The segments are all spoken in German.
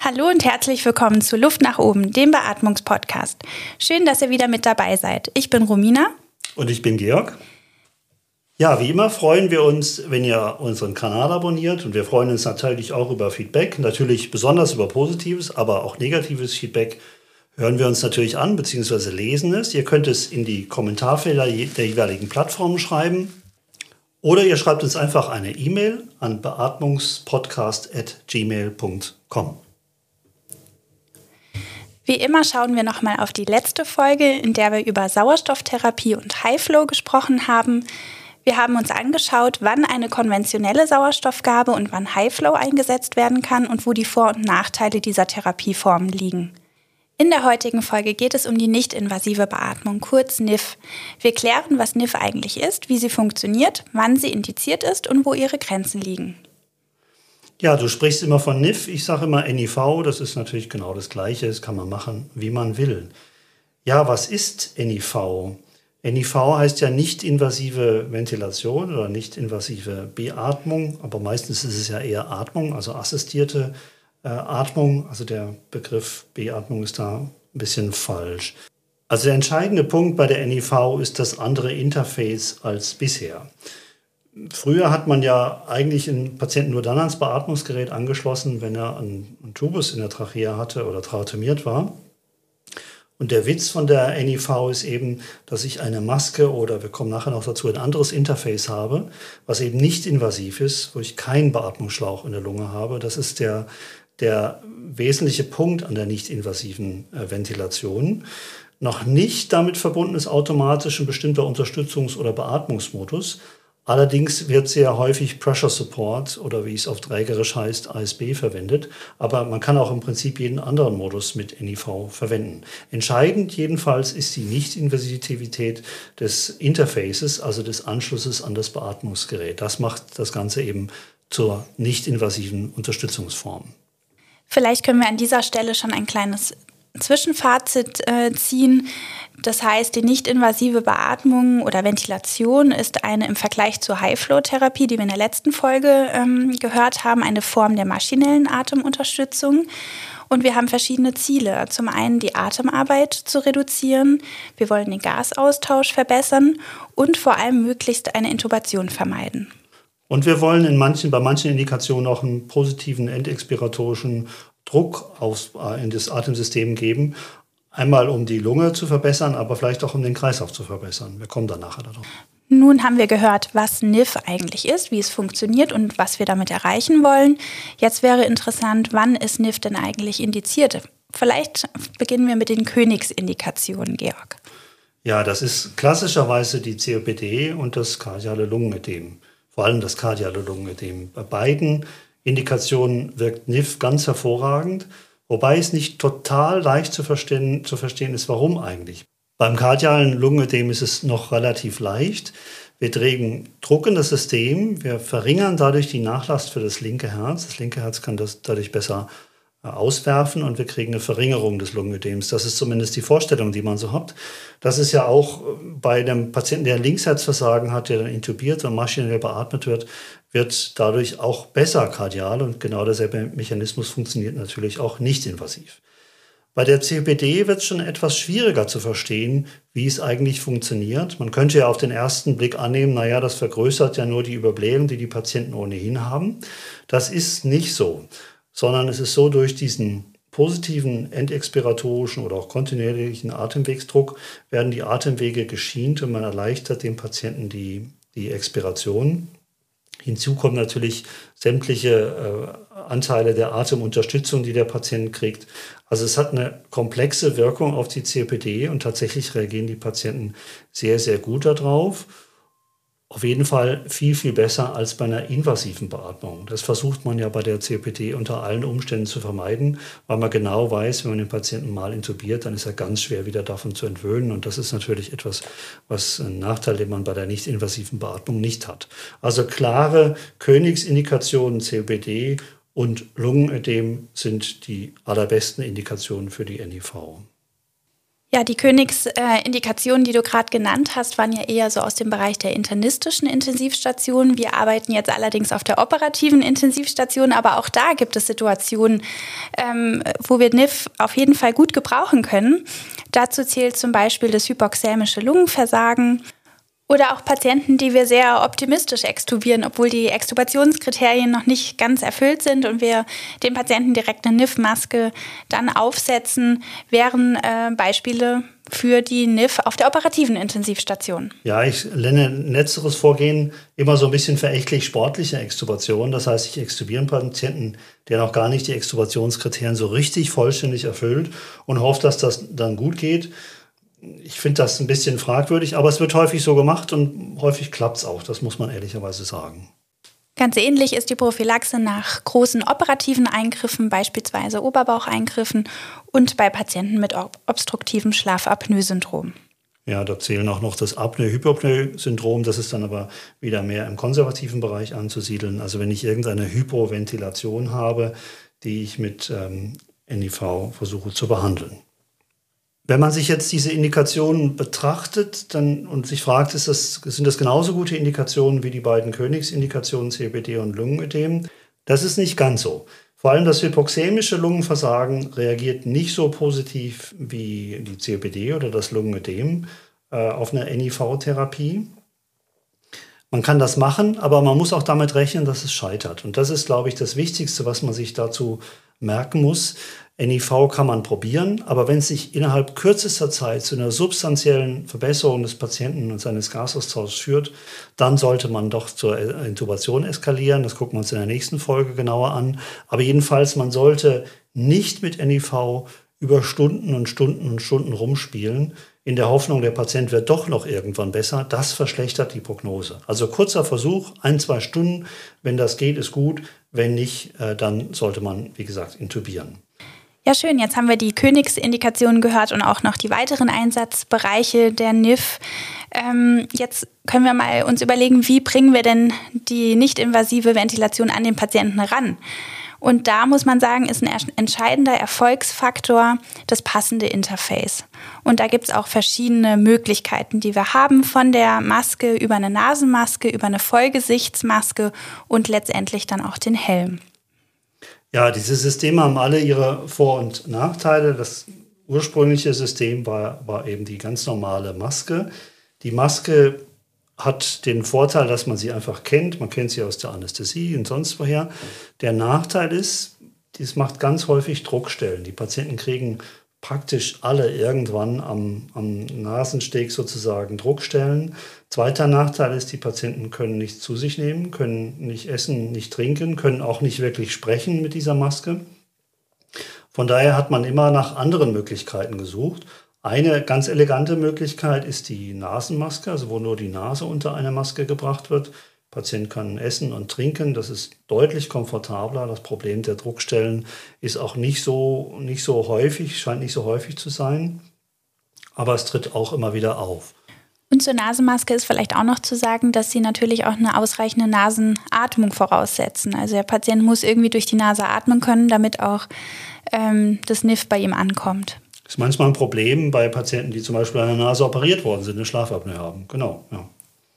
Hallo und herzlich willkommen zu Luft nach oben, dem Beatmungspodcast. Schön, dass ihr wieder mit dabei seid. Ich bin Romina. Und ich bin Georg. Ja, wie immer freuen wir uns, wenn ihr unseren Kanal abonniert. Und wir freuen uns natürlich auch über Feedback. Natürlich besonders über positives, aber auch negatives Feedback hören wir uns natürlich an bzw. lesen es. Ihr könnt es in die Kommentarfelder der jeweiligen Plattformen schreiben. Oder ihr schreibt uns einfach eine E-Mail an beatmungspodcast@gmail.com. Wie immer schauen wir nochmal auf die letzte Folge, in der wir über Sauerstofftherapie und High-Flow gesprochen haben. Wir haben uns angeschaut, wann eine konventionelle Sauerstoffgabe und wann High-Flow eingesetzt werden kann und wo die Vor- und Nachteile dieser Therapieformen liegen. In der heutigen Folge geht es um die nicht-invasive Beatmung, kurz NIF. Wir klären, was NIF eigentlich ist, wie sie funktioniert, wann sie indiziert ist und wo ihre Grenzen liegen. Ja, du sprichst immer von NIF, ich sage immer NIV, das ist natürlich genau das Gleiche, das kann man machen, wie man will. Ja, was ist NIV? NIV heißt ja nicht-invasive Ventilation oder nicht-invasive Beatmung, aber meistens ist es ja eher Atmung, also assistierte Atmung, also der Begriff Beatmung ist da ein bisschen falsch. Also der entscheidende Punkt bei der NIV ist das andere Interface als bisher. Früher hat man ja eigentlich einen Patienten nur dann ans Beatmungsgerät angeschlossen, wenn er einen Tubus in der Trachea hatte oder tracheotomiert war. Und der Witz von der NIV ist eben, dass ich eine Maske oder wir kommen nachher noch dazu, ein anderes Interface habe, was eben nicht invasiv ist, wo ich keinen Beatmungsschlauch in der Lunge habe. Das ist der wesentliche Punkt an der nicht-invasiven Ventilation. Noch nicht damit verbunden ist automatisch ein bestimmter Unterstützungs- oder Beatmungsmodus. Allerdings wird sehr häufig Pressure Support oder wie es auf Trägerisch heißt, ASB verwendet. Aber man kann auch im Prinzip jeden anderen Modus mit NIV verwenden. Entscheidend jedenfalls ist die Nicht-Invasivität des Interfaces, also des Anschlusses an das Beatmungsgerät. Das macht das Ganze eben zur nicht-invasiven Unterstützungsform. Vielleicht können wir an dieser Stelle schon ein kleines Zwischenfazit ziehen. Das heißt, die nicht-invasive Beatmung oder Ventilation ist eine im Vergleich zur High-Flow-Therapie, die wir in der letzten Folge gehört haben, eine Form der maschinellen Atemunterstützung. Und wir haben verschiedene Ziele. Zum einen die Atemarbeit zu reduzieren. Wir wollen den Gasaustausch verbessern und vor allem möglichst eine Intubation vermeiden. Und wir wollen bei manchen Indikationen auch einen positiven endexpiratorischen Druck in das Atemsystem geben. Einmal um die Lunge zu verbessern, aber vielleicht auch um den Kreislauf zu verbessern. Wir kommen dann nachher darauf. Nun haben wir gehört, was NIF eigentlich ist, wie es funktioniert und was wir damit erreichen wollen. Jetzt wäre interessant, wann ist NIF denn eigentlich indiziert? Vielleicht beginnen wir mit den Königsindikationen, Georg. Ja, das ist klassischerweise die COPD und das kardiale Lungenödem. Vor allem das kardiale Lungenödem. Bei beiden Indikationen wirkt NIF ganz hervorragend, wobei es nicht total leicht zu verstehen ist, warum eigentlich. Beim kardialen Lungenödem ist es noch relativ leicht. Wir legen Druck in das System, wir verringern dadurch die Nachlast für das linke Herz. Das linke Herz kann das dadurch besser auswerfen und wir kriegen eine Verringerung des Lungenödems. Das ist zumindest die Vorstellung, die man so hat. Das ist ja auch bei einem Patienten, der ein Linksherzversagen hat, der dann intubiert und maschinell beatmet wird dadurch auch besser kardial und genau derselbe Mechanismus funktioniert natürlich auch nicht invasiv. Bei der COPD wird es schon etwas schwieriger zu verstehen, wie es eigentlich funktioniert. Man könnte ja auf den ersten Blick annehmen, das vergrößert ja nur die Überblähung, die die Patienten ohnehin haben. Das ist nicht so, sondern es ist so, durch diesen positiven endexpiratorischen oder auch kontinuierlichen Atemwegsdruck werden die Atemwege geschient und man erleichtert dem Patienten die Expiration. Hinzu kommen natürlich sämtliche Anteile der Atemunterstützung, die der Patient kriegt. Also es hat eine komplexe Wirkung auf die COPD und tatsächlich reagieren die Patienten sehr, sehr gut darauf. Auf jeden Fall viel, viel besser als bei einer invasiven Beatmung. Das versucht man ja bei der COPD unter allen Umständen zu vermeiden, weil man genau weiß, wenn man den Patienten mal intubiert, dann ist er ganz schwer wieder davon zu entwöhnen. Und das ist natürlich etwas, was ein Nachteil, den man bei der nicht-invasiven Beatmung nicht hat. Also klare Königsindikationen COPD und Lungenödem sind die allerbesten Indikationen für die NIV. Ja, die Königsindikationen, die du gerade genannt hast, waren ja eher so aus dem Bereich der internistischen Intensivstation. Wir arbeiten jetzt allerdings auf der operativen Intensivstation, aber auch da gibt es Situationen, wo wir NIF auf jeden Fall gut gebrauchen können. Dazu zählt zum Beispiel das hypoxämische Lungenversagen oder auch Patienten, die wir sehr optimistisch extubieren, obwohl die Extubationskriterien noch nicht ganz erfüllt sind und wir dem Patienten direkt eine NIF-Maske dann aufsetzen, wären Beispiele für die NIF auf der operativen Intensivstation. Ja, ich nenne letzteres Vorgehen immer so ein bisschen verächtlich sportliche Extubation. Das heißt, ich extubiere einen Patienten, der noch gar nicht die Extubationskriterien so richtig vollständig erfüllt und hoffe, dass das dann gut geht. Ich finde das ein bisschen fragwürdig, aber es wird häufig so gemacht und häufig klappt es auch, das muss man ehrlicherweise sagen. Ganz ähnlich ist die Prophylaxe nach großen operativen Eingriffen, beispielsweise Oberbaucheingriffen und bei Patienten mit obstruktivem Schlafapnoe-Syndrom. Ja, da zählen auch noch das Apnoe-Hypopnoe-Syndrom, das ist dann aber wieder mehr im konservativen Bereich anzusiedeln. Also wenn ich irgendeine Hypoventilation habe, die ich mit NIV versuche zu behandeln. Wenn man sich jetzt diese Indikationen betrachtet und sich fragt, sind das genauso gute Indikationen wie die beiden Königsindikationen COPD und Lungenödem? Das ist nicht ganz so. Vor allem das hypoxämische Lungenversagen reagiert nicht so positiv wie die COPD oder das Lungenödem auf eine NIV-Therapie. Man kann das machen, aber man muss auch damit rechnen, dass es scheitert. Und das ist, glaube ich, das Wichtigste, was man sich dazu merken muss. NIV kann man probieren, aber wenn es sich innerhalb kürzester Zeit zu einer substanziellen Verbesserung des Patienten und seines Gasaustauschs führt, dann sollte man doch zur Intubation eskalieren. Das gucken wir uns in der nächsten Folge genauer an. Aber jedenfalls, man sollte nicht mit NIV über Stunden und Stunden und Stunden rumspielen, in der Hoffnung, der Patient wird doch noch irgendwann besser. Das verschlechtert die Prognose. Also kurzer Versuch, 1-2 Stunden. Wenn das geht, ist gut. Wenn nicht, dann sollte man, wie gesagt, intubieren. Ja, schön. Jetzt haben wir die Königsindikationen gehört und auch noch die weiteren Einsatzbereiche der NIF. Jetzt können wir mal uns überlegen, wie bringen wir denn die nicht-invasive Ventilation an den Patienten ran? Und da muss man sagen, ist ein entscheidender Erfolgsfaktor das passende Interface. Und da gibt es auch verschiedene Möglichkeiten, die wir haben, von der Maske über eine Nasenmaske, über eine Vollgesichtsmaske und letztendlich dann auch den Helm. Ja, diese Systeme haben alle ihre Vor- und Nachteile. Das ursprüngliche System war eben die ganz normale Maske. Die Maske hat den Vorteil, dass man sie einfach kennt. Man kennt sie aus der Anästhesie und sonst woher. Der Nachteil ist, dies macht ganz häufig Druckstellen. Die Patienten kriegen praktisch alle irgendwann am Nasensteg sozusagen Druckstellen. Zweiter Nachteil ist, die Patienten können nichts zu sich nehmen, können nicht essen, nicht trinken, können auch nicht wirklich sprechen mit dieser Maske. Von daher hat man immer nach anderen Möglichkeiten gesucht. Eine ganz elegante Möglichkeit ist die Nasenmaske, also wo nur die Nase unter eine Maske gebracht wird. Der Patient kann essen und trinken, das ist deutlich komfortabler. Das Problem der Druckstellen ist auch nicht so häufig, scheint nicht so häufig zu sein, aber es tritt auch immer wieder auf. Und zur Nasenmaske ist vielleicht auch noch zu sagen, dass sie natürlich auch eine ausreichende Nasenatmung voraussetzen. Also der Patient muss irgendwie durch die Nase atmen können, damit auch das NIF bei ihm ankommt. Das ist manchmal ein Problem bei Patienten, die zum Beispiel an der Nase operiert worden sind, eine Schlafapnoe haben. Genau, ja.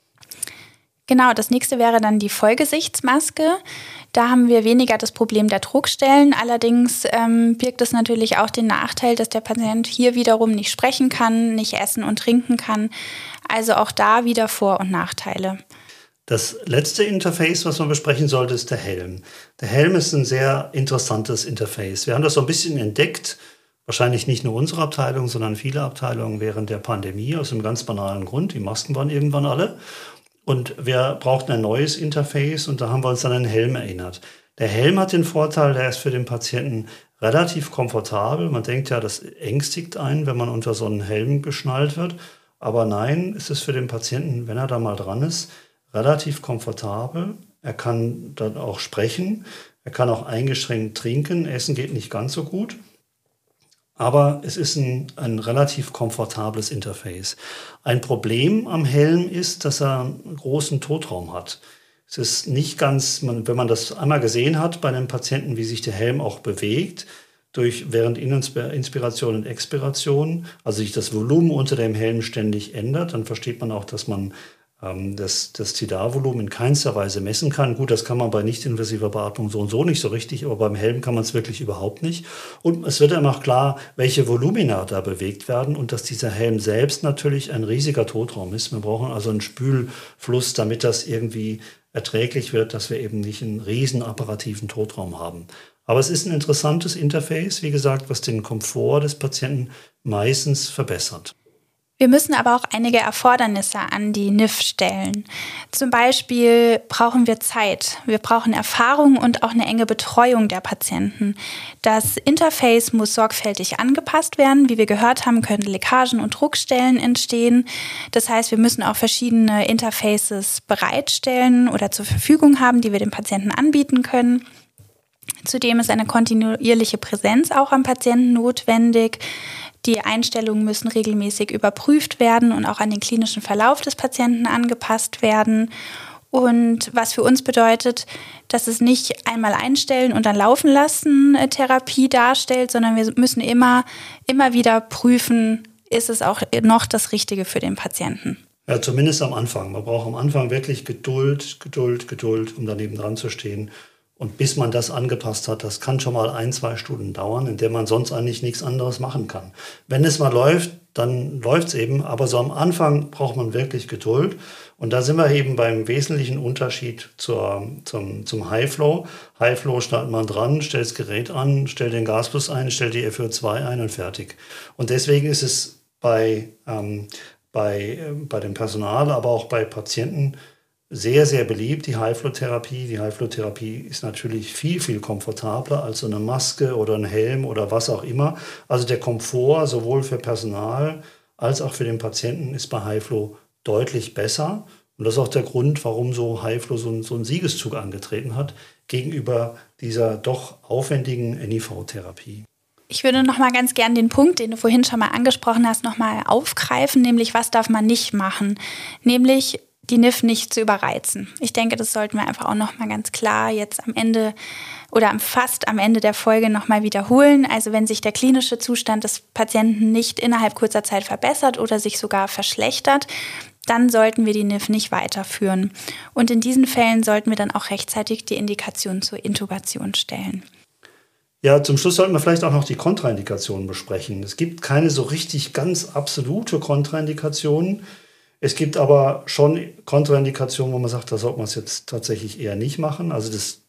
Genau, das nächste wäre dann die Vollgesichtsmaske. Da haben wir weniger das Problem der Druckstellen. Allerdings birgt es natürlich auch den Nachteil, dass der Patient hier wiederum nicht sprechen kann, nicht essen und trinken kann. Also auch da wieder Vor- und Nachteile. Das letzte Interface, was man besprechen sollte, ist der Helm. Der Helm ist ein sehr interessantes Interface. Wir haben das so ein bisschen entdeckt, wahrscheinlich nicht nur unsere Abteilung, sondern viele Abteilungen während der Pandemie, aus einem ganz banalen Grund. Die Masken waren irgendwann alle. Und wir brauchten ein neues Interface und da haben wir uns an einen Helm erinnert. Der Helm hat den Vorteil, der ist für den Patienten relativ komfortabel. Man denkt ja, das ängstigt einen, wenn man unter so einen Helm geschnallt wird. Aber nein, es ist für den Patienten, wenn er da mal dran ist, relativ komfortabel. Er kann dann auch sprechen, er kann auch eingeschränkt trinken. Essen geht nicht ganz so gut. Aber es ist ein relativ komfortables Interface. Ein Problem am Helm ist, dass er einen großen Totraum hat. Es ist nicht ganz, wenn man das einmal gesehen hat bei einem Patienten, wie sich der Helm auch bewegt, während Inspiration und Expiration, also sich das Volumen unter dem Helm ständig ändert, dann versteht man auch, dass man das Tidalvolumen in keinster Weise messen kann. Gut, das kann man bei nicht-invasiver Beatmung so und so nicht so richtig, aber beim Helm kann man es wirklich überhaupt nicht. Und es wird dann auch klar, welche Volumina da bewegt werden und dass dieser Helm selbst natürlich ein riesiger Totraum ist. Wir brauchen also einen Spülfluss, damit das irgendwie erträglich wird, dass wir eben nicht einen riesen apparativen Totraum haben. Aber es ist ein interessantes Interface, wie gesagt, was den Komfort des Patienten meistens verbessert. Wir müssen aber auch einige Erfordernisse an die NIF stellen. Zum Beispiel brauchen wir Zeit, wir brauchen Erfahrung und auch eine enge Betreuung der Patienten. Das Interface muss sorgfältig angepasst werden. Wie wir gehört haben, können Leckagen und Druckstellen entstehen. Das heißt, wir müssen auch verschiedene Interfaces bereitstellen oder zur Verfügung haben, die wir dem Patienten anbieten können. Zudem ist eine kontinuierliche Präsenz auch am Patienten notwendig. Die Einstellungen müssen regelmäßig überprüft werden und auch an den klinischen Verlauf des Patienten angepasst werden. Und was für uns bedeutet, dass es nicht einmal einstellen und dann laufen lassen Therapie darstellt, sondern wir müssen immer wieder prüfen, ist es auch noch das Richtige für den Patienten. Ja, zumindest am Anfang. Man braucht am Anfang wirklich Geduld, um daneben dran zu stehen. Und bis man das angepasst hat, das kann schon mal 1-2 Stunden dauern, in der man sonst eigentlich nichts anderes machen kann. Wenn es mal läuft, dann läuft es eben. Aber so am Anfang braucht man wirklich Geduld. Und da sind wir eben beim wesentlichen Unterschied zum High-Flow. High-Flow startet man dran, stellt das Gerät an, stellt den Gasfluss ein, stellt die FiO2 ein und fertig. Und deswegen ist es bei dem Personal, aber auch bei Patienten sehr, sehr beliebt, die High-Flow-Therapie. Die High-Flow-Therapie ist natürlich viel, viel komfortabler als so eine Maske oder ein Helm oder was auch immer. Also der Komfort sowohl für Personal als auch für den Patienten ist bei High-Flow deutlich besser. Und das ist auch der Grund, warum so High-Flow so einen Siegeszug angetreten hat gegenüber dieser doch aufwendigen NIV-Therapie. Ich würde noch mal ganz gern den Punkt, den du vorhin schon mal angesprochen hast, noch mal aufgreifen, nämlich was darf man nicht machen, nämlich die NIF nicht zu überreizen. Ich denke, das sollten wir einfach auch noch mal ganz klar jetzt am Ende oder fast am Ende der Folge noch mal wiederholen. Also wenn sich der klinische Zustand des Patienten nicht innerhalb kurzer Zeit verbessert oder sich sogar verschlechtert, dann sollten wir die NIF nicht weiterführen. Und in diesen Fällen sollten wir dann auch rechtzeitig die Indikation zur Intubation stellen. Ja, zum Schluss sollten wir vielleicht auch noch die Kontraindikationen besprechen. Es gibt keine so richtig ganz absolute Kontraindikationen. Es gibt aber schon Kontraindikationen, wo man sagt, da sollte man es jetzt tatsächlich eher nicht machen. Also das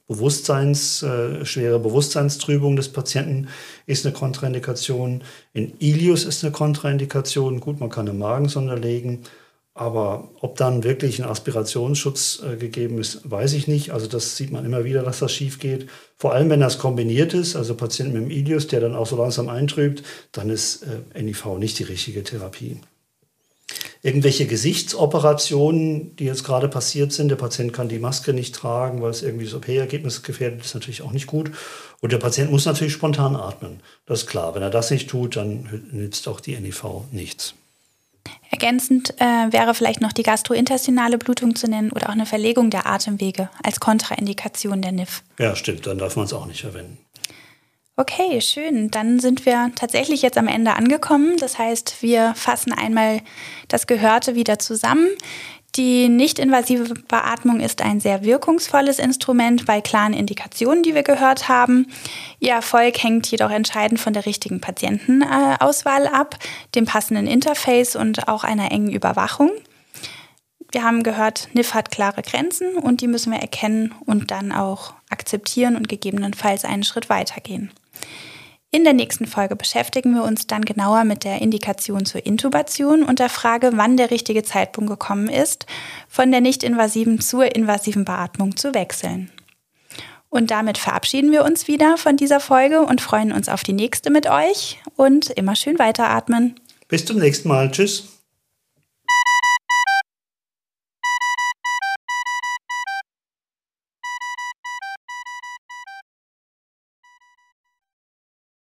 schwere Bewusstseinstrübung des Patienten ist eine Kontraindikation. In Ileus ist eine Kontraindikation. Gut, man kann eine Magensonde legen. Aber ob dann wirklich ein Aspirationsschutz gegeben ist, weiß ich nicht. Also das sieht man immer wieder, dass das schief geht. Vor allem, wenn das kombiniert ist, also Patient mit dem Ileus, der dann auch so langsam eintrübt, dann ist NIV nicht die richtige Therapie. Irgendwelche Gesichtsoperationen, die jetzt gerade passiert sind, der Patient kann die Maske nicht tragen, weil es irgendwie das OP-Ergebnis gefährdet ist, natürlich auch nicht gut. Und der Patient muss natürlich spontan atmen. Das ist klar. Wenn er das nicht tut, dann nützt auch die NIV nichts. Ergänzend wäre vielleicht noch die gastrointestinale Blutung zu nennen oder auch eine Verlegung der Atemwege als Kontraindikation der NIF. Ja, stimmt. Dann darf man es auch nicht verwenden. Okay, schön. Dann sind wir tatsächlich jetzt am Ende angekommen. Das heißt, wir fassen einmal das Gehörte wieder zusammen. Die nicht-invasive Beatmung ist ein sehr wirkungsvolles Instrument bei klaren Indikationen, die wir gehört haben. Ihr Erfolg hängt jedoch entscheidend von der richtigen Patientenauswahl ab, dem passenden Interface und auch einer engen Überwachung. Wir haben gehört, NIF hat klare Grenzen und die müssen wir erkennen und dann auch akzeptieren und gegebenenfalls einen Schritt weitergehen. In der nächsten Folge beschäftigen wir uns dann genauer mit der Indikation zur Intubation und der Frage, wann der richtige Zeitpunkt gekommen ist, von der nicht-invasiven zur invasiven Beatmung zu wechseln. Und damit verabschieden wir uns wieder von dieser Folge und freuen uns auf die nächste mit euch und immer schön weiteratmen. Bis zum nächsten Mal. Tschüss.